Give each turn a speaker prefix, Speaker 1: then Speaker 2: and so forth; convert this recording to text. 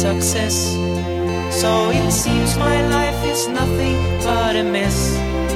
Speaker 1: success. So it seems my life is nothing but a mess.